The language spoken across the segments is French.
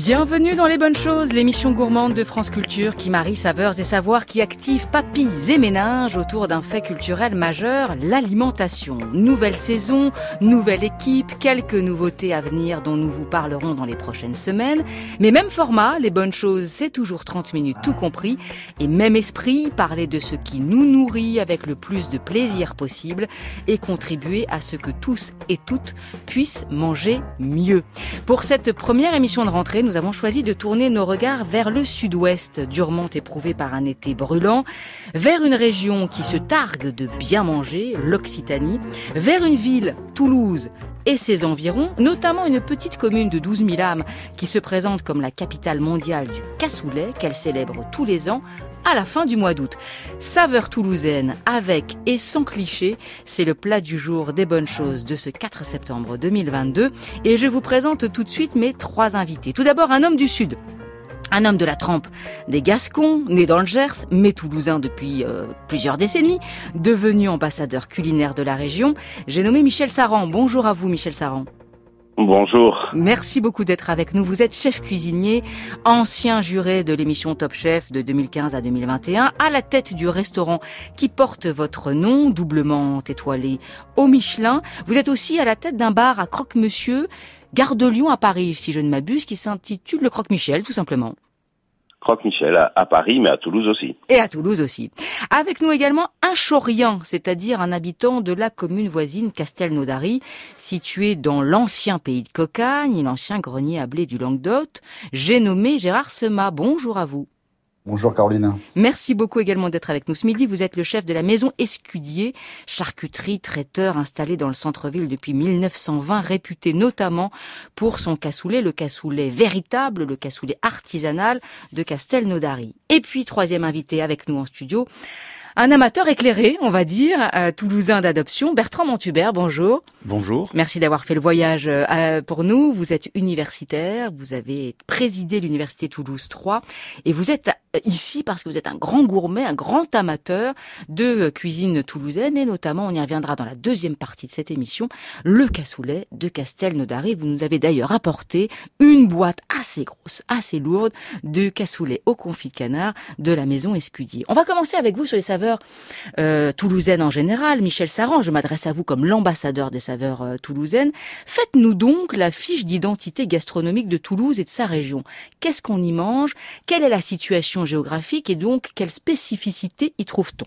Bienvenue dans Les Bonnes Choses, l'émission gourmande de France Culture qui marie saveurs et savoirs, qui active papilles et méninges autour d'un fait culturel majeur, l'alimentation. Nouvelle saison, nouvelle équipe, quelques nouveautés à venir dont nous vous parlerons dans les prochaines semaines. Mais même format, Les Bonnes Choses, c'est toujours 30 minutes tout compris. Et même esprit, parler de ce qui nous nourrit avec le plus de plaisir possible et contribuer à ce que tous et toutes puissent manger mieux. Pour cette première émission de rentrée, nous avons choisi de tourner nos regards vers le sud-ouest, durement éprouvé par un été brûlant, vers une région qui se targue de bien manger, l'Occitanie, vers une ville, Toulouse, et ses environs, notamment une petite commune de 12 000 âmes qui se présente comme la capitale mondiale du cassoulet, qu'elle célèbre tous les ans à la fin du mois d'août. Saveur toulousaine avec et sans cliché, c'est le plat du jour des Bonnes Choses de ce 4 septembre 2022. Et je vous présente tout de suite mes trois invités. Tout d'abord, un homme du Sud. Un homme de la trempe des Gascons, né dans le Gers, mais toulousain depuis plusieurs décennies, devenu ambassadeur culinaire de la région. J'ai nommé Michel Saran. Bonjour à vous, Michel Saran. Bonjour. Merci beaucoup d'être avec nous. Vous êtes chef cuisinier, ancien juré de l'émission Top Chef de 2015 à 2021, à la tête du restaurant qui porte votre nom, doublement étoilé au Michelin. Vous êtes aussi à la tête d'un bar à Croque-Monsieur, Gare de Lyon à Paris, si je ne m'abuse, qui s'intitule le Croque-Michel, tout simplement. Croque-Michel à Paris, mais à Toulouse aussi. Et à Toulouse aussi. Avec nous également un Chaurien, c'est-à-dire un habitant de la commune voisine Castelnaudary, située dans l'ancien pays de Cocagne, l'ancien grenier à blé du Languedoc. J'ai nommé Gérard Sema. Bonjour à vous. Bonjour Caroline. Merci beaucoup également d'être avec nous ce midi. Vous êtes le chef de la maison Escudier, charcuterie, traiteur installé dans le centre-ville depuis 1920, réputé notamment pour son cassoulet, le cassoulet véritable, le cassoulet artisanal de Castelnaudary. Et puis, troisième invité avec nous en studio, un amateur éclairé, on va dire, toulousain d'adoption, Bertrand Montubert, bonjour. Bonjour. Merci d'avoir fait le voyage pour nous. Vous êtes universitaire, vous avez présidé l'université Toulouse 3 et vous êtes ici parce que vous êtes un grand gourmet, un grand amateur de cuisine toulousaine et notamment, on y reviendra dans la deuxième partie de cette émission, le cassoulet de Castelnaudary. Vous nous avez d'ailleurs apporté une boîte assez grosse, assez lourde de cassoulet au confit de canard de la maison Escudier. On va commencer avec vous sur les saveurs toulousaines en général. Michel Saran, je m'adresse à vous comme l'ambassadeur des saveurs toulousaines. Faites-nous donc la fiche d'identité gastronomique de Toulouse et de sa région. Qu'est-ce qu'on y mange? Quelle est la situation géographique et donc quelle spécificité y trouve-t-on?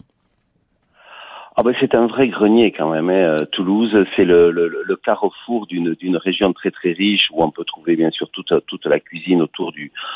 Ah ben c'est un vrai grenier quand même. Toulouse, c'est le carrefour d'une région très très riche où on peut trouver bien sûr toute la cuisine autour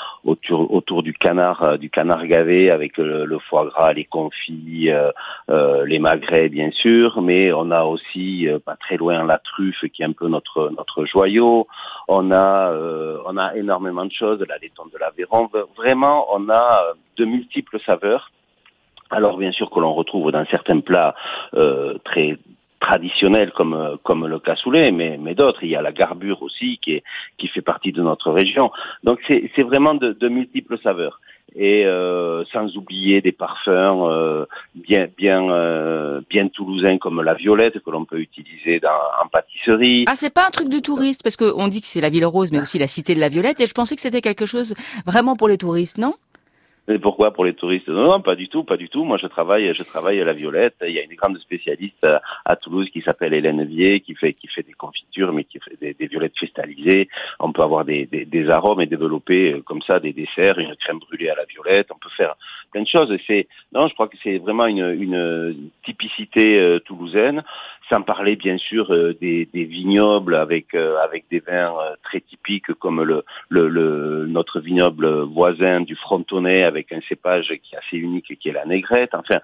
du canard gavé avec le foie gras, les confits, les magrets bien sûr, mais on a aussi pas très loin la truffe qui est un peu notre joyau. On a énormément de choses, la laiton de l'Aveyron. Vraiment, on a de multiples saveurs. Alors bien sûr que l'on retrouve dans certains plats très traditionnels comme le cassoulet, mais d'autres. Il y a la garbure aussi qui fait partie de notre région. Donc c'est vraiment de multiples saveurs. Et sans oublier des parfums bien toulousains comme la violette que l'on peut utiliser en pâtisserie. Ah, c'est pas un truc de touriste parce que on dit que c'est la ville rose mais aussi la cité de la violette et je pensais que c'était quelque chose vraiment pour les touristes, non? Mais pourquoi pour les touristes? Non, pas du tout. Moi, je travaille à la violette. Il y a une grande spécialiste à Toulouse qui s'appelle Hélène Vier, qui fait des confitures, mais qui fait des violettes cristallisées. On peut avoir des arômes et développer comme ça des desserts, une crème brûlée à la violette. On peut faire plein de choses. Je crois que c'est vraiment une typicité toulousaine. Sans parler bien sûr des vignobles avec des vins très typiques comme notre vignoble voisin du Frontonnet avec un cépage qui est assez unique qui est la Négrette. Enfin,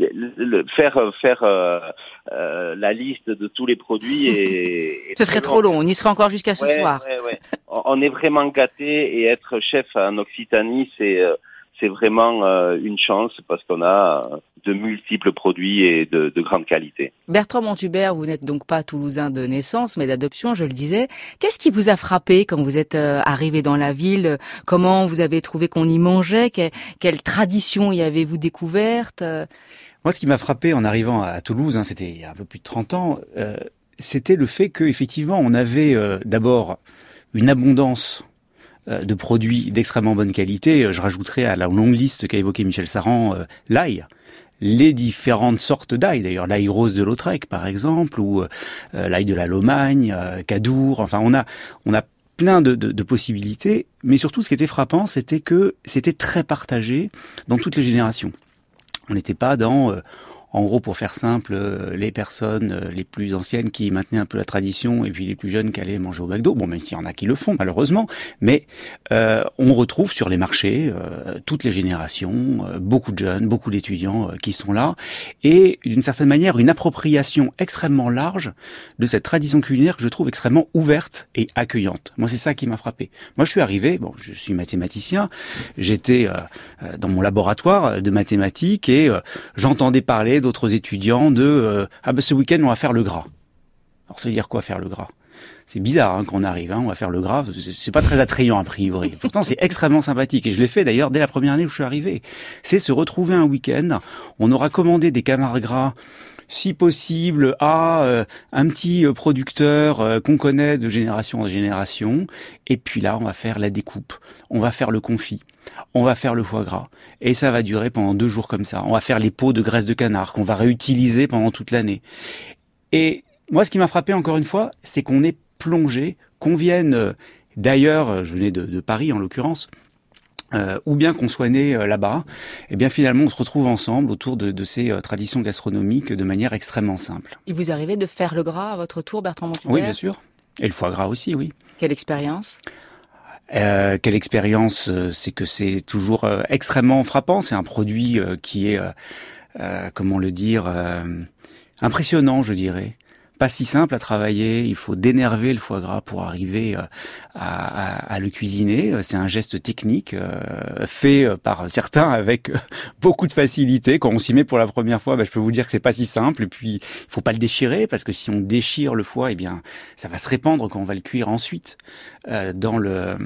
faire la liste de tous les produits ce serait trop long. On y serait encore jusqu'à ce soir. Ouais. On est vraiment gâtés et être chef en Occitanie, c'est vraiment une chance parce qu'on a de multiples produits et de grande qualité. Bertrand Montubert, vous n'êtes donc pas toulousain de naissance, mais d'adoption, je le disais. Qu'est-ce qui vous a frappé quand vous êtes arrivé dans la ville? Comment vous avez trouvé qu'on y mangeait? Quelle tradition y avez-vous découverte? Moi, ce qui m'a frappé en arrivant à Toulouse, c'était il y a un peu plus de 30 ans, c'était le fait qu'effectivement, on avait d'abord une abondance de produits d'extrêmement bonne qualité. Je rajouterai à la longue liste qu'a évoqué Michel Saran, l'ail. Les différentes sortes d'ail, d'ailleurs l'ail rose de Lautrec par exemple, ou l'ail de la Lomagne, Cadour, enfin on a plein de possibilités, mais surtout ce qui était frappant, c'était que c'était très partagé dans toutes les générations. On n'était pas dans... En gros, pour faire simple, les personnes les plus anciennes qui maintenaient un peu la tradition et puis les plus jeunes qui allaient manger au McDo, bon, même s'il y en a qui le font, malheureusement, mais on retrouve sur les marchés toutes les générations, beaucoup de jeunes, beaucoup d'étudiants qui sont là, et d'une certaine manière, une appropriation extrêmement large de cette tradition culinaire que je trouve extrêmement ouverte et accueillante. Moi, c'est ça qui m'a frappé. Moi, je suis arrivé, bon, je suis mathématicien, j'étais dans mon laboratoire de mathématiques et j'entendais parler d'autres étudiants de ce week-end on va faire le gras. Alors ça veut dire quoi faire le gras? C'est bizarre qu'on arrive, on va faire le gras, c'est pas très attrayant a priori. Pourtant c'est extrêmement sympathique et je l'ai fait d'ailleurs dès la première année où je suis arrivé. C'est se retrouver un week-end, on aura commandé des canards gras si possible à un petit producteur qu'on connaît de génération en génération, et puis là on va faire la découpe, on va faire le confit, on va faire le foie gras, et ça va durer pendant 2 jours comme ça. On va faire les pots de graisse de canard qu'on va réutiliser pendant toute l'année. Et moi ce qui m'a frappé encore une fois, c'est qu'on est plongé, qu'on vienne d'ailleurs, je venais de Paris en l'occurrence, ou bien qu'on soit né là-bas, et bien finalement on se retrouve ensemble autour de ces traditions gastronomiques de manière extrêmement simple. Il vous arrivait de faire le gras à votre tour, Bertrand Montubert? Oui, bien sûr. Et le foie gras aussi, oui. Quelle expérience? Quelle expérience, c'est que c'est toujours extrêmement frappant. C'est un produit qui est, comment le dire, impressionnant, je dirais. Pas si simple à travailler, il faut dénerver le foie gras pour arriver à le cuisiner. C'est un geste technique fait par certains avec beaucoup de facilité. Quand on s'y met pour la première fois, je peux vous dire que c'est pas si simple. Et puis, il faut pas le déchirer parce que si on déchire le foie, eh bien, ça va se répandre quand on va le cuire ensuite dans le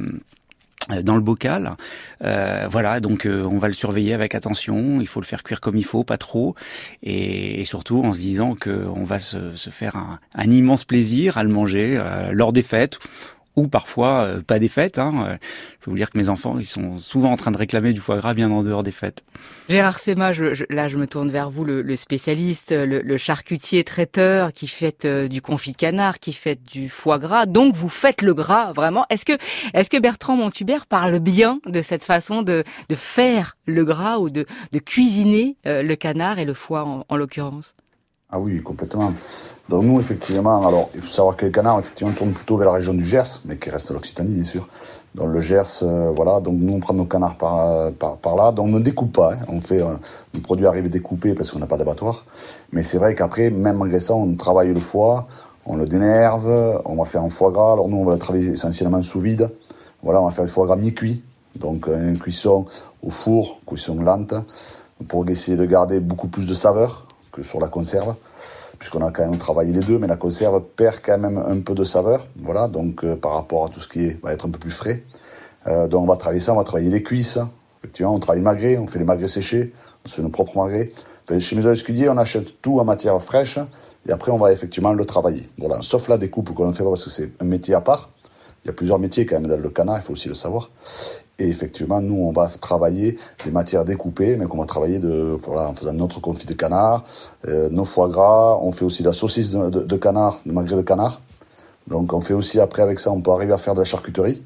bocal. Voilà, donc on va le surveiller avec attention, il faut le faire cuire comme il faut, pas trop, et surtout en se disant qu'on va se faire un immense plaisir à le manger lors des fêtes, ou parfois pas des fêtes. Je peux vous dire que mes enfants, ils sont souvent en train de réclamer du foie gras bien en dehors des fêtes. Gérard Sema, là je me tourne vers vous, le spécialiste, le charcutier traiteur qui fait du confit de canard, qui fait du foie gras. Donc vous faites le gras, vraiment. Est-ce que Bertrand Montubert parle bien de cette façon de faire le gras ou de cuisiner le canard et le foie en l'occurrence? Ah oui, complètement. Donc nous, effectivement, alors il faut savoir que les canards, effectivement, tournent plutôt vers la région du Gers, mais qui reste l'Occitanie, bien sûr. Dans le Gers, voilà, donc nous, on prend nos canards par là. Donc on ne découpe pas, on fait le produit arrive découpé parce qu'on n'a pas d'abattoir. Mais c'est vrai qu'après, même malgré ça, on travaille le foie, on le dénerve, on va faire un foie gras. Alors nous, on va le travailler essentiellement sous vide. Voilà, on va faire le foie gras mi-cuit, donc une cuisson au four, cuisson lente, pour essayer de garder beaucoup plus de saveur que sur la conserve, puisqu'on a quand même travaillé les deux, mais la conserve perd quand même un peu de saveur, voilà, donc par rapport à tout ce qui va être un peu plus frais. Donc on va travailler ça, on va travailler les cuisses, effectivement, on travaille le magret, on fait les magrets séchés, on se fait nos propres magrets. Enfin, chez Maison Escudier, on achète tout en matière fraîche, et après on va effectivement le travailler. Voilà, sauf la découpe qu'on ne fait pas parce que c'est un métier à part. Il y a plusieurs métiers quand même dans le canard, il faut aussi le savoir. Et effectivement, nous, on va travailler des matières découpées, mais qu'on va travailler en faisant notre confit de canard, nos foie gras. On fait aussi de la saucisse de canard, de magret de canard. Donc, on fait aussi, après, avec ça, on peut arriver à faire de la charcuterie.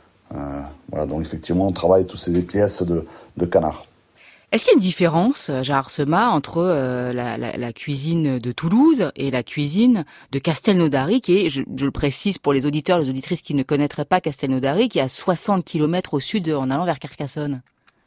Voilà, donc effectivement, on travaille toutes ces pièces de canard. Est-ce qu'il y a une différence, Gérard Sema, entre la cuisine de Toulouse et la cuisine de Castelnaudary, qui est, je le précise pour les auditeurs, les auditrices qui ne connaîtraient pas Castelnaudary, qui est à 60 km au sud en allant vers Carcassonne?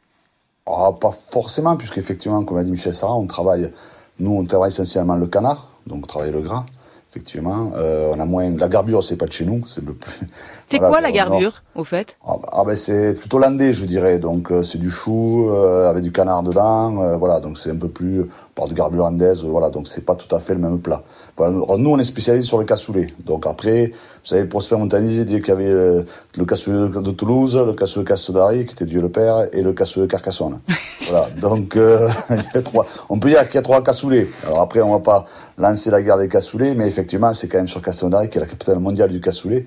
Pas forcément, puisqu'effectivement, comme a dit Michel Saran, on travaille essentiellement le canard, donc on travaille le gras. Effectivement, on a moins. La garbure, c'est pas de chez nous, c'est le plus. C'est voilà, quoi la garbure, au fait? C'est plutôt landais, je dirais. Donc c'est du chou avec du canard dedans, voilà. Donc c'est un peu plus, on parle de garbure landaise, voilà. Donc c'est pas tout à fait le même plat. Voilà, nous, on est spécialisé sur le cassoulet. Donc après, vous savez, Prosper Montagnier dit qu'il y avait le cassoulet de Toulouse, le cassoulet Castelnaudary, qui était Dieu le Père, et le cassoulet Carcassonne. Voilà. Donc il y a trois. On peut dire qu'il y a 3 cassoulets. Alors après, on va pas lancer la guerre des cassoulets, mais effectivement, c'est quand même sur Castelnaudary qui est la capitale mondiale du cassoulet,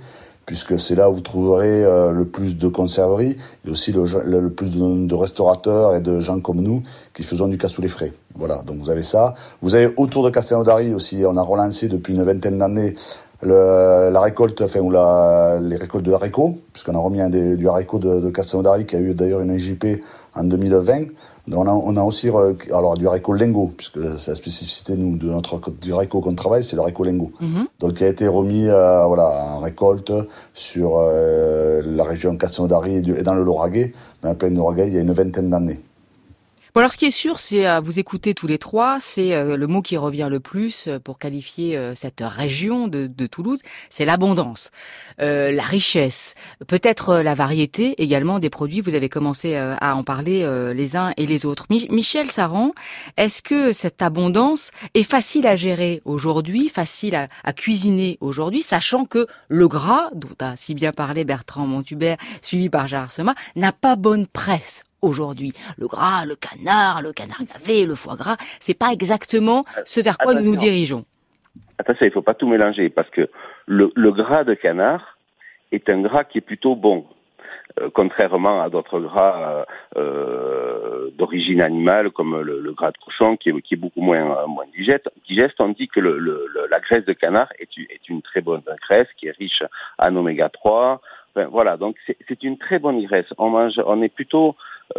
puisque c'est là où vous trouverez le plus de conserveries et aussi le plus de restaurateurs et de gens comme nous qui faisons du cassoulet frais. Voilà, donc vous avez ça. Vous avez autour de Castelnaudary aussi, on a relancé depuis une vingtaine d'années la récolte, les récoltes de haricots, puisqu'on a remis du haricot de Castelnaudary qui a eu d'ailleurs une IGP en 2020. Donc on a aussi du haricot lingot, puisque c'est la spécificité du haricot qu'on travaille, c'est le haricot lingot. Donc qui a été remis en récolte sur la région Castelnaudary et dans le Lauragais, dans la plaine de Lauragais, il y a une vingtaine d'années. Bon, alors ce qui est sûr, c'est à vous écouter tous les trois, c'est le mot qui revient le plus pour qualifier cette région de Toulouse, c'est l'abondance, la richesse, peut-être la variété également des produits. Vous avez commencé à en parler les uns et les autres. Michel Saran, est-ce que cette abondance est facile à gérer aujourd'hui, facile à cuisiner aujourd'hui, sachant que le gras, dont a si bien parlé Bertrand Montubert, suivi par Gérard Sema, n'a pas bonne presse aujourd'hui? Le gras, le canard gavé, le foie gras, c'est pas exactement ce vers quoi nous nous dirigeons. Attention, il faut pas tout mélanger, parce que le gras de canard est un gras qui est plutôt bon, contrairement à d'autres gras d'origine animale, comme le gras de cochon, qui est beaucoup moins digeste. On dit que la graisse de canard est une très bonne graisse, qui est riche en oméga 3. Enfin, voilà, donc c'est une très bonne graisse. On est plutôt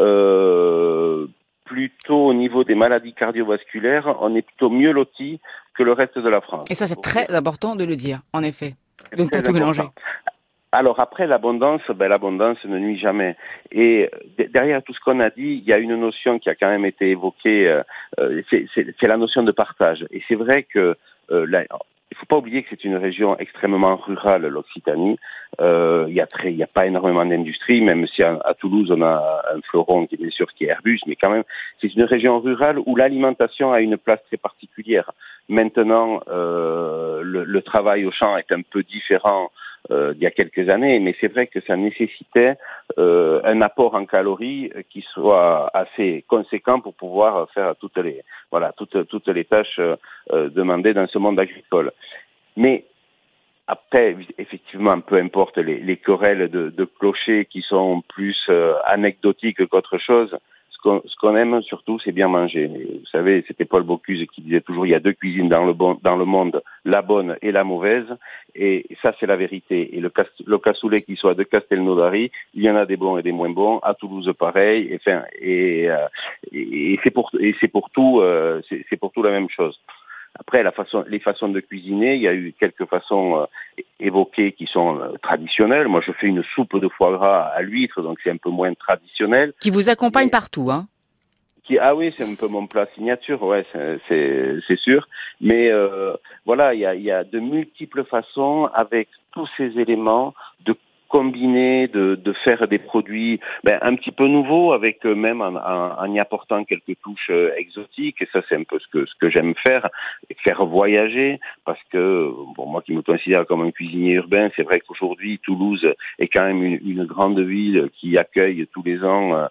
au niveau des maladies cardiovasculaires, on est plutôt mieux loti que le reste de la France. Et ça, c'est très important de le dire, en effet. De ne pas tout mélanger. Alors après, l'abondance ne nuit jamais. Et derrière tout ce qu'on a dit, il y a une notion qui a quand même été évoquée, c'est la notion de partage. Et c'est vrai que il faut pas oublier que c'est une région extrêmement rurale, l'Occitanie. Il y a pas énormément d'industrie, même si à Toulouse on a un fleuron qui bien sûr qui est Airbus, mais quand même c'est une région rurale où l'alimentation a une place très particulière. Maintenant, le travail au champ est un peu différent d'il y a quelques années, mais c'est vrai que ça nécessitait un apport en calories qui soit assez conséquent pour pouvoir faire toutes les tâches demandées dans ce monde agricole. Mais après, effectivement, peu importe les querelles de clochers qui sont plus anecdotiques qu'autre chose. Ce qu'on aime surtout, c'est bien manger. Vous savez, c'était Paul Bocuse qui disait toujours il y a deux cuisines dans le monde, la bonne et la mauvaise. Et ça, c'est la vérité. Et le cassoulet qui soit de Castelnaudary, il y en a des bons et des moins bons. À Toulouse, pareil. Et c'est pour tout la même chose. Après, les façons de cuisiner, il y a eu quelques façons évoquées qui sont traditionnelles. Moi, je fais une soupe de foie gras à l'huître, donc c'est un peu moins traditionnel. Qui vous accompagne partout, hein? Ah oui, c'est un peu mon plat signature, ouais, c'est sûr. Mais voilà, il y a de multiples façons avec tous ces éléments de combiner, de faire des produits un petit peu nouveaux, avec même en y apportant quelques touches exotiques. Et ça, c'est un peu ce que j'aime faire voyager, parce que moi qui me considère comme un cuisinier urbain, c'est vrai qu'aujourd'hui Toulouse est quand même une grande ville qui accueille tous les ans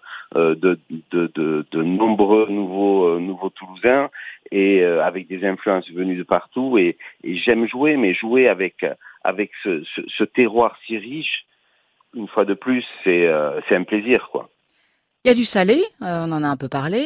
de nombreux nouveaux Toulousains, et avec des influences venues de partout. Et j'aime jouer avec ce terroir si riche. Une fois de plus, c'est un plaisir, quoi. Il y a du salé, on en a un peu parlé,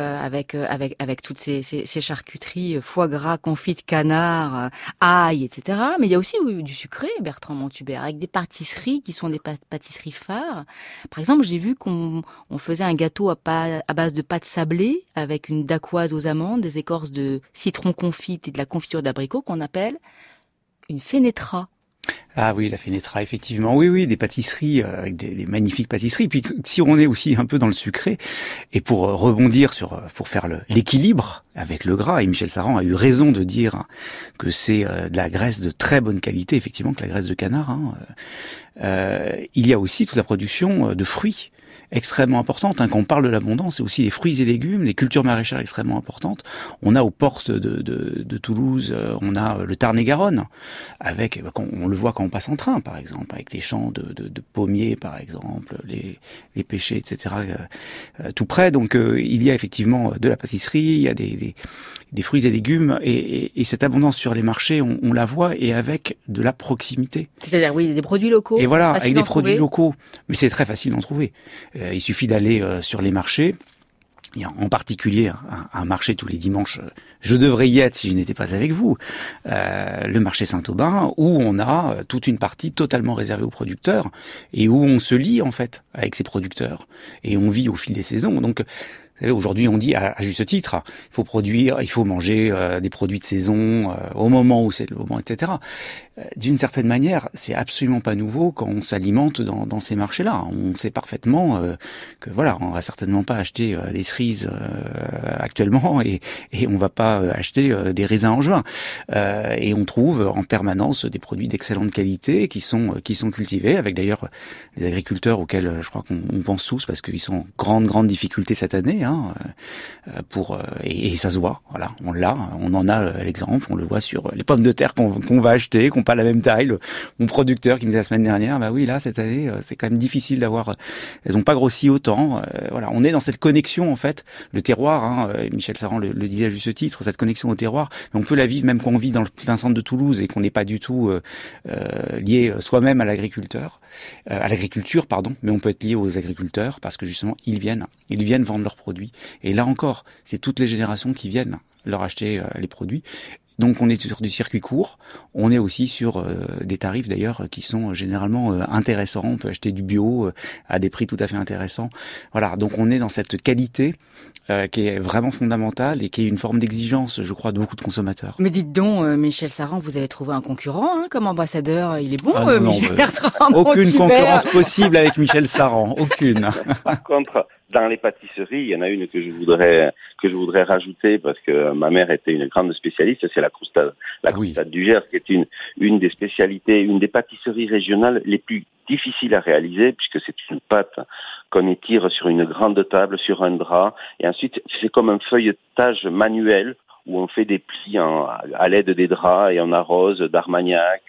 avec toutes ces charcuteries, foie gras, confit de canard, ail, etc. Mais il y a aussi du sucré, Bertrand Montubert, avec des pâtisseries qui sont des pâtisseries phares. Par exemple, j'ai vu qu'on faisait un gâteau à base de pâte sablée, avec une dacquoise aux amandes, des écorces de citron confit et de la confiture d'abricot qu'on appelle une fenetra. Ah oui, la fenetra, effectivement. Oui, des pâtisseries, avec des magnifiques pâtisseries. Puis si on est aussi un peu dans le sucré, et pour rebondir pour faire l'équilibre avec le gras, et Michel Saran a eu raison de dire que c'est de la graisse de très bonne qualité, effectivement, que la graisse de canard. Il y a aussi toute la production de fruits. extrêmement importante. Quand on parle de l'abondance, c'est aussi les fruits et légumes, les cultures maraîchères extrêmement importantes. On a aux portes de Toulouse, on a le Tarn-et-Garonne, avec, on le voit quand on passe en train, par exemple, avec les champs de pommiers, par exemple, les pêchers, etc., tout près. Donc, il y a effectivement de la pâtisserie, il y a des fruits et légumes, et cette abondance sur les marchés, on la voit, et avec de la proximité. C'est-à-dire, oui, des produits locaux. Et voilà, avec des produits locaux. Mais c'est très facile d'en trouver. Il suffit d'aller sur les marchés. Il y a en particulier un marché tous les dimanches. Je devrais y être si je n'étais pas avec vous. Le marché Saint-Aubin, où on a toute une partie totalement réservée aux producteurs, et où on se lie, en fait, avec ces producteurs. Et on vit au fil des saisons. Donc, vous savez, aujourd'hui, on dit à juste titre, il faut manger des produits de saison au moment où c'est le moment, etc. D'une certaine manière, c'est absolument pas nouveau quand on s'alimente dans ces marchés-là. On sait parfaitement que voilà, on va certainement pas acheter des cerises actuellement, et on va pas acheter des raisins en juin. Et on trouve en permanence des produits d'excellente qualité qui sont cultivés, avec d'ailleurs les agriculteurs auxquels je crois qu'on pense tous, parce qu'ils sont en grande difficulté cette année. Et ça se voit, voilà, on en a l'exemple, on le voit sur les pommes de terre qu'on va acheter, qui n'ont pas la même taille. Mon producteur qui me disait la semaine dernière, bah oui, là cette année c'est quand même difficile d'avoir, elles n'ont pas grossi autant. Voilà, on est dans cette connexion, en fait, le terroir. Michel Saran le disait à juste titre, cette connexion au terroir. Mais on peut la vivre même quand on vit dans le plein centre de Toulouse et qu'on n'est pas du tout lié soi-même à l'agriculture, mais on peut être lié aux agriculteurs parce que justement ils viennent vendre leurs produits. Et là encore, c'est toutes les générations qui viennent leur acheter les produits. Donc on est sur du circuit court, on est aussi sur des tarifs d'ailleurs qui sont généralement intéressants. On peut acheter du bio à des prix tout à fait intéressants. Voilà, donc on est dans cette qualité qui est vraiment fondamentale et qui est une forme d'exigence, je crois, de beaucoup de consommateurs. Mais dites donc, Michel Saran, vous avez trouvé un concurrent comme ambassadeur. Il est bon, Michel Bertrand. Aucune concurrence possible avec Michel Saran, aucune. Par contre, dans les pâtisseries, il y en a une que je voudrais rajouter parce que ma mère était une grande spécialiste, c'est la croustade du Gers, qui est une des spécialités, une des pâtisseries régionales les plus difficiles à réaliser, puisque c'est une pâte qu'on étire sur une grande table, sur un drap, et ensuite c'est comme un feuilletage manuel où on fait des plis à l'aide des draps et on arrose d'armagnac,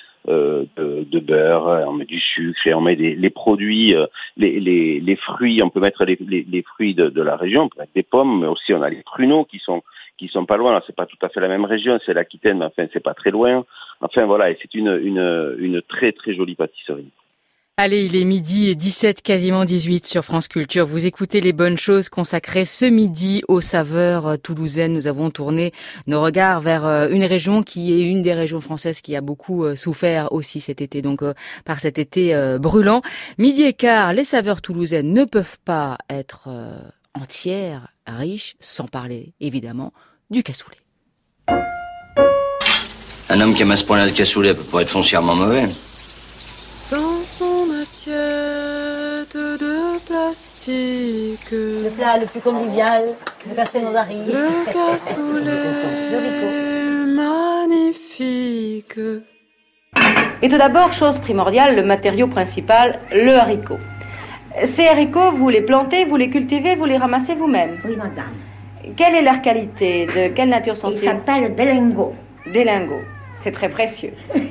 de beurre, on met du sucre et on met les produits, les fruits, on peut mettre les fruits de la région, on peut mettre des pommes, mais aussi on a les pruneaux qui sont pas loin. Alors, c'est pas tout à fait la même région, c'est l'Aquitaine, mais enfin c'est pas très loin. Enfin voilà, et c'est une très très jolie pâtisserie. Allez, il est 12h17, quasiment 18 sur France Culture. Vous écoutez Les Bonnes Choses consacrées ce midi aux saveurs toulousaines. Nous avons tourné nos regards vers une région qui est une des régions françaises qui a beaucoup souffert aussi cet été, donc par cet été brûlant. 12h15, les saveurs toulousaines ne peuvent pas être entières, riches, sans parler évidemment du cassoulet. Un homme qui aime à ce point-là le cassoulet peut pas être foncièrement mauvais. Dans son assiette de plastique, le plat le plus convivial, le cassoulet, le cassoulet magnifique. Et tout d'abord, chose primordiale, le matériau principal, le haricot. Ces haricots, vous les plantez, vous les cultivez, vous les ramassez vous-même? Oui, madame. Quelle est leur qualité? De quelle nature sont-ils? Ils s'appellent des lingots. Des lingots. C'est très précieux.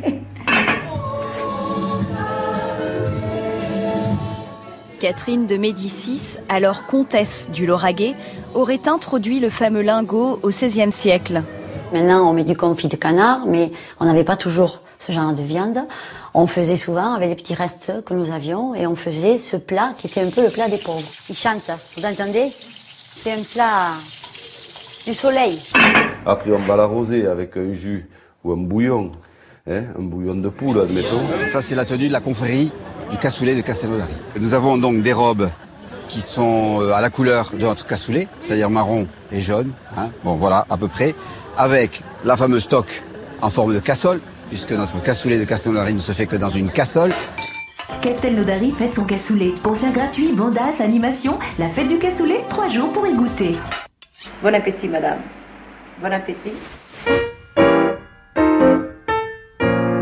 Catherine de Médicis, alors comtesse du Lauragais, aurait introduit le fameux lingot au XVIe siècle. Maintenant, on met du confit de canard, mais on n'avait pas toujours ce genre de viande. On faisait souvent avec les petits restes que nous avions et on faisait ce plat qui était un peu le plat des pauvres. Ils chantent, vous entendez? C'est un plat du soleil. Après, on va l'arroser avec un jus ou un bouillon, un bouillon de poule, admettons. Ça, c'est la tenue de la confrérie du cassoulet de Castelnaudary. Nous avons donc des robes qui sont à la couleur de notre cassoulet, c'est-à-dire marron et jaune, bon voilà, à peu près, avec la fameuse toque en forme de cassole, puisque notre cassoulet de Castelnaudary ne se fait que dans une cassole. Castelnaudary fête son cassoulet. Concert gratuit, bandas, animation, la fête du cassoulet, 3 jours pour y goûter. Bon appétit, madame. Bon appétit.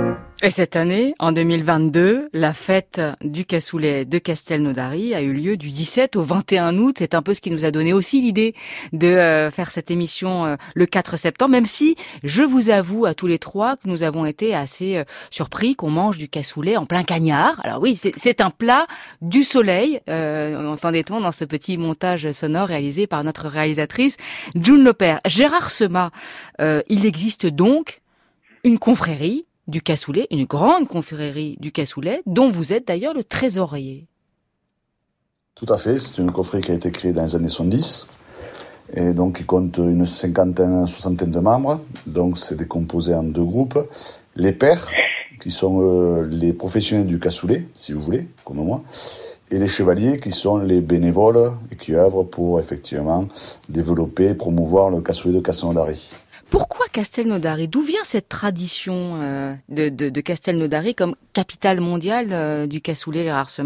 Et cette année, en 2022, la fête du cassoulet de Castelnaudary a eu lieu du 17 au 21 août. C'est un peu ce qui nous a donné aussi l'idée de faire cette émission le 4 septembre, même si je vous avoue à tous les trois que nous avons été assez surpris qu'on mange du cassoulet en plein cagnard. Alors oui, c'est un plat du soleil, entendait-on dans ce petit montage sonore réalisé par notre réalisatrice June Lopère. Gérard Sema, il existe donc une confrérie du cassoulet, une grande confrérie du cassoulet, dont vous êtes d'ailleurs le trésorier. Tout à fait, c'est une confrérie qui a été créée dans les années 70, et donc qui compte une soixantaine de membres. Donc c'est décomposé en deux groupes. Les pairs, qui sont les professionnels du cassoulet, si vous voulez, comme moi, et les chevaliers, qui sont les bénévoles et qui œuvrent pour effectivement développer, promouvoir le cassoulet de Castelnaudary. Pourquoi Castelnaudary ? D'où vient cette tradition de Castelnaudary comme capitale mondiale du cassoulet, Gérard Sema ?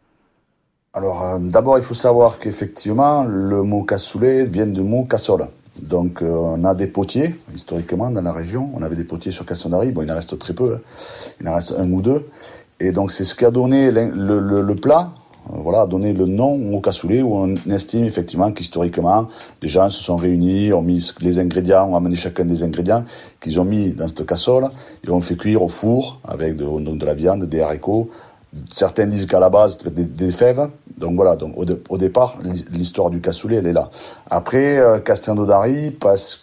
Alors, d'abord, il faut savoir qu'effectivement, le mot cassoulet vient du mot cassole. Donc, on a des potiers, historiquement, dans la région. On avait des potiers sur Castelnaudary. Bon, il en reste très peu. Il en reste un ou deux. Et donc, c'est ce qui a donné le plat. Voilà, a donné le nom au cassoulet, où on estime effectivement qu'historiquement, des gens se sont réunis, ont mis les ingrédients, ont amené chacun des ingrédients qu'ils ont mis dans cette cassole et ont fait cuire au four avec de la viande, des haricots. Certains disent qu'à la base, c'était des fèves. Donc voilà, donc au départ, l'histoire du cassoulet, elle est là. Après, Castelnaudary, parce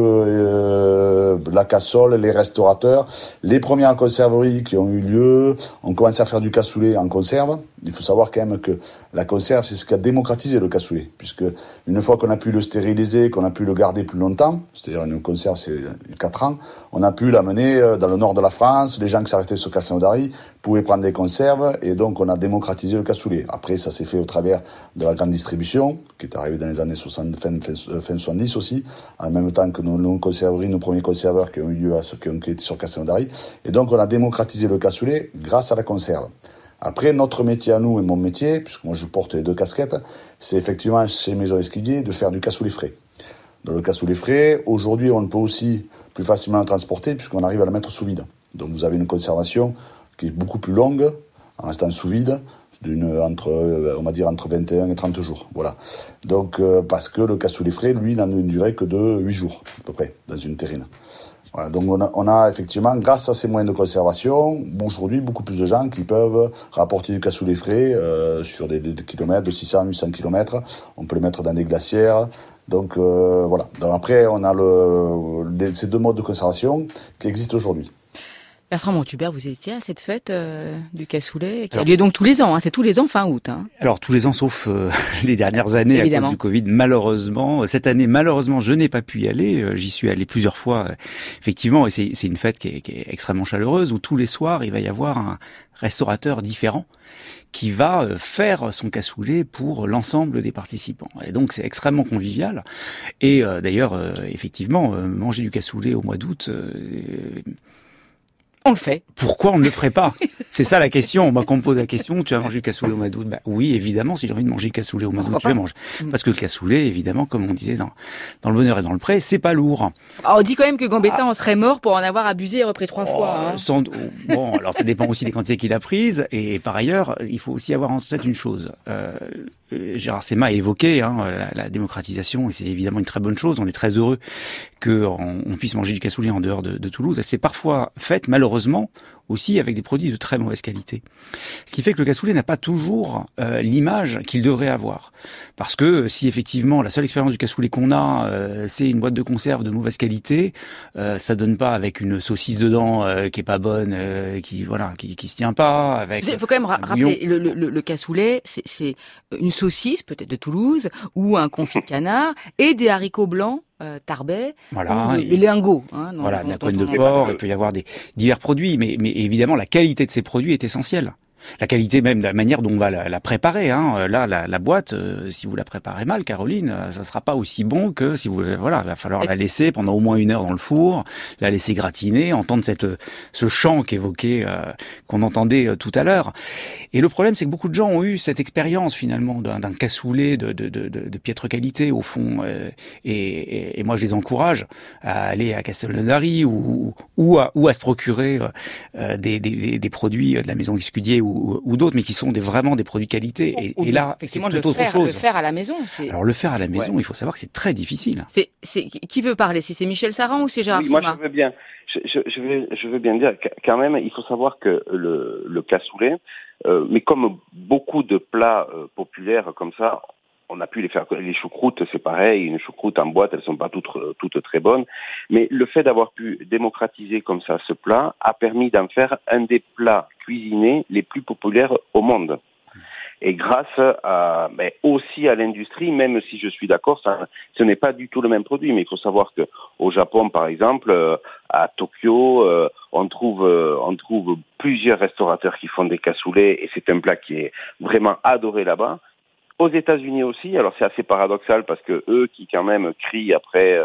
que la cassole, les restaurateurs, les premières conserveries qui ont eu lieu, ont commencé à faire du cassoulet en conserve. Il faut savoir quand même que la conserve, c'est ce qui a démocratisé le cassoulet, puisque une fois qu'on a pu le stériliser, qu'on a pu le garder plus longtemps, c'est-à-dire une conserve, c'est 4 ans, on a pu l'amener dans le nord de la France. Les gens qui s'arrêtaient sur Castelnaudary pouvaient prendre des conserves, et donc on a démocratisé le cassoulet. Après, ça s'est fait au travers de la grande distribution, qui est arrivée dans les années 60, fin 70 aussi, en même temps que nos conserveries, nos premiers conserveurs qui ont eu lieu qui étaient sur Castelnaudary. Et donc on a démocratisé le cassoulet grâce à la conserve. Après, notre métier à nous et mon métier, puisque moi je porte les deux casquettes, c'est effectivement chez Maison Esquilier de faire du cassoulet frais. Dans le cassoulet frais, aujourd'hui on peut aussi plus facilement le transporter puisqu'on arrive à le mettre sous vide. Donc vous avez une conservation qui est beaucoup plus longue en restant sous vide, on va dire entre 21 et 30 jours. Voilà. Donc parce que le cassoulet frais, lui, n'a une durée que de 8 jours à peu près dans une terrine. Voilà, donc on a effectivement, grâce à ces moyens de conservation, aujourd'hui beaucoup plus de gens qui peuvent rapporter du cassoulet frais sur des kilomètres, de 600, 800 kilomètres. On peut le mettre dans des glacières. Donc voilà. Donc après, on a ces deux modes de conservation qui existent aujourd'hui. Bertrand Montubert, vous étiez à cette fête du cassoulet qui a lieu donc tous les ans, hein, c'est tous les ans fin août. Hein. Alors tous les ans sauf les dernières années évidemment. À cause du Covid, malheureusement. Cette année, malheureusement, je n'ai pas pu y aller. J'y suis allé plusieurs fois, effectivement, et c'est une fête qui est extrêmement chaleureuse où tous les soirs, il va y avoir un restaurateur différent qui va faire son cassoulet pour l'ensemble des participants. Et donc c'est extrêmement convivial. Et d'ailleurs, effectivement, manger du cassoulet au mois d'août... on le fait. Pourquoi on ne le ferait pas ? C'est ça la question. Moi, quand on me pose la question, tu vas manger le cassoulet au mois d'août ? Bah oui, évidemment, si j'ai envie de manger le cassoulet au mois d'août, je vais manger. Parce que le cassoulet, évidemment, comme on disait dans le bonheur et dans le pré, c'est pas lourd. Alors, on dit quand même que Gambetta en serait mort pour en avoir abusé et repris 3 fois. Hein. Bon, alors ça dépend aussi des quantités qu'il a prises. Et par ailleurs, il faut aussi avoir en tête une chose. Gérard Sema a évoqué la démocratisation, et c'est évidemment une très bonne chose. On est très heureux qu'on puisse manger du cassoulet en dehors de Toulouse. C'est parfois fait, malheureusement, aussi avec des produits de très mauvaise qualité. Ce qui fait que le cassoulet n'a pas toujours l'image qu'il devrait avoir. Parce que si effectivement la seule expérience du cassoulet qu'on a, c'est une boîte de conserve de mauvaise qualité, ça donne pas avec une saucisse dedans qui est pas bonne, qui se tient pas. Avec. Il faut quand même rappeler le cassoulet, c'est une saucisse peut-être de Toulouse ou un confit de canard et des haricots blancs. Tarbet, voilà, les lingots. De la couenne de porc, il peut y avoir des divers produits, mais évidemment la qualité de ces produits est essentielle. La qualité même de la manière dont on va la préparer. Hein. Là, la boîte, si vous la préparez mal, Caroline, ça sera pas aussi bon que si vous... Voilà, il va falloir la laisser pendant au moins 1 heure dans le four, la laisser gratiner, entendre ce chant qu'on entendait tout à l'heure. Et le problème, c'est que beaucoup de gens ont eu cette expérience finalement d'un cassoulet de piètre qualité au fond. Et moi, je les encourage à aller à Castelnaudary ou à se procurer des produits de la maison Escudier ou d'autres, mais qui sont vraiment des produits qualité. Et là, c'est tout autre chose. Le faire à la maison. Alors le faire à la maison, il faut savoir que c'est très difficile. Qui veut parler? Si c'est Michel Saran ou c'est Gérard Soma? Moi, je veux bien. Je veux bien dire quand même, il faut savoir que le cassoulet, mais comme beaucoup de plats populaires comme ça, on a pu les faire. Les choucroutes, c'est pareil. Une choucroute en boîte, elles sont pas toutes très bonnes. Mais le fait d'avoir pu démocratiser comme ça ce plat a permis d'en faire un des plats cuisinés les plus populaires au monde. Et grâce aussi à l'industrie, même si je suis d'accord, ce n'est pas du tout le même produit. Mais il faut savoir que au Japon, par exemple, à Tokyo, on trouve plusieurs restaurateurs qui font des cassoulets et c'est un plat qui est vraiment adoré là-bas. Aux États-Unis aussi, alors c'est assez paradoxal parce que eux qui quand même crient après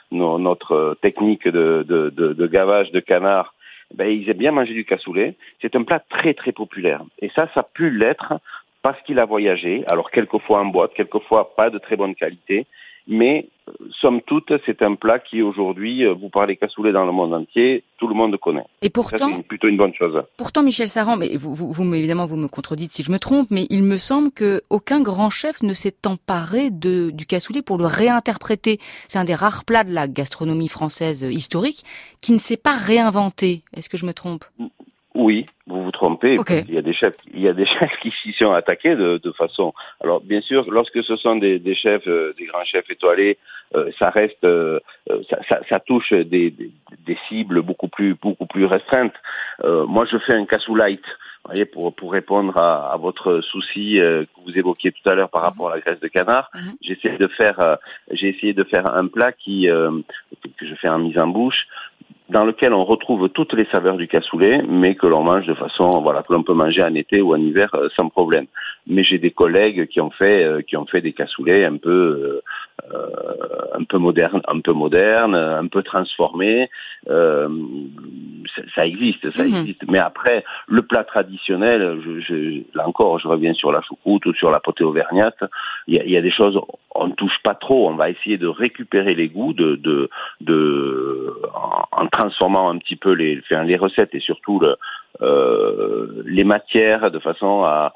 notre technique de gavage de canard, ils aiment bien manger du cassoulet. C'est un plat très très populaire et ça a pu l'être parce qu'il a voyagé. Alors quelquefois en boîte, quelquefois pas de très bonne qualité, mais somme toute c'est un plat qui aujourd'hui, vous parlez cassoulet dans le monde entier, tout le monde connaît. Et pourtant, ça, c'est plutôt une bonne chose. Pourtant, Michel Saran, mais évidemment vous me contredites si je me trompe, mais il me semble que aucun grand chef ne s'est emparé du cassoulet pour le réinterpréter. C'est un des rares plats de la gastronomie française historique qui ne s'est pas réinventé. Est-ce que je me trompe? Oui, vous vous trompez. Okay. Il y a des chefs qui s'y sont attaqués de façon. Alors bien sûr, lorsque ce sont des chefs, des grands chefs étoilés, ça reste, ça touche des cibles beaucoup plus restreintes. Moi, je fais un cassoulight. Vous voyez, pour répondre à votre souci que vous évoquiez tout à l'heure par rapport à la graisse de canard, j'ai essayé de faire un plat que je fais en mise en bouche, dans lequel on retrouve toutes les saveurs du cassoulet, mais que l'on mange de façon, que l'on peut manger en été ou en hiver sans problème. Mais j'ai des collègues qui ont fait des cassoulets un peu modernes, un peu transformés. Ça existe. Mais après, le plat traditionnel, là encore, je reviens sur la choucroute ou sur la potée auvergnate. Il y a des choses, on ne touche pas trop. On va essayer de récupérer les goûts en transformant un petit peu les recettes et surtout les matières de façon à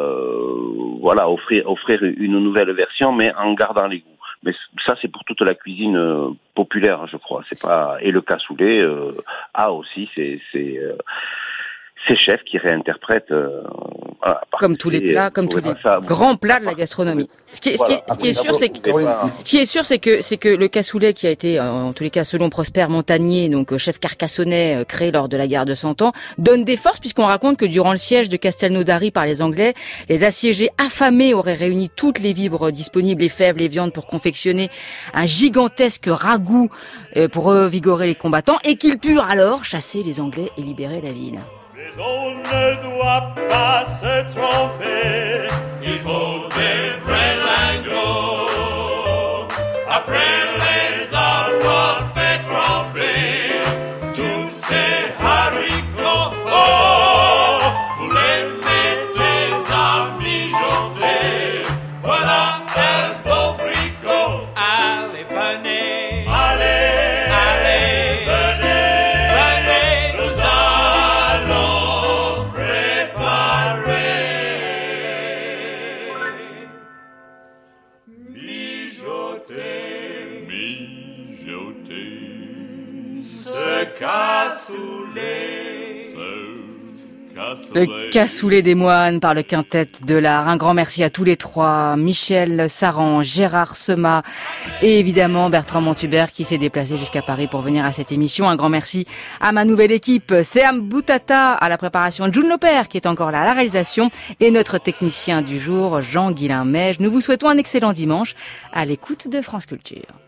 offrir une nouvelle version, mais en gardant les goûts. Mais ça, c'est pour toute la cuisine populaire, je crois. C'est pas, et le cassoulet a aussi ces chefs qui réinterprètent comme tous les plats, comme tous les grands plats de la gastronomie. Ce qui est sûr, c'est que le cassoulet qui a été, en tous les cas, selon Prosper Montagnier, donc chef carcassonnais créé lors de la guerre de 100 ans, donne des forces puisqu'on raconte que durant le siège de Castelnaudary par les Anglais, les assiégés affamés auraient réuni toutes les vivres disponibles, les fèves, les viandes pour confectionner un gigantesque ragoût pour revigorer les combattants et qu'ils purent alors chasser les Anglais et libérer la ville. Mais on ne doit pas se tromper, il faut des vrais lingots. Après les avoir fait tremper, tous ces haricots, vous les mettez à mijoter. Voilà un beau fricot, allez venez, Le cassoulet des moines par le quintet de l'art. Un grand merci à tous les trois. Michel Saran, Gérard Sema et évidemment Bertrand Montubert qui s'est déplacé jusqu'à Paris pour venir à cette émission. Un grand merci à ma nouvelle équipe. Seam Boutata à la préparation, June Lopère qui est encore là à la réalisation et notre technicien du jour, Jean-Guilain Meige. Nous vous souhaitons un excellent dimanche à l'écoute de France Culture.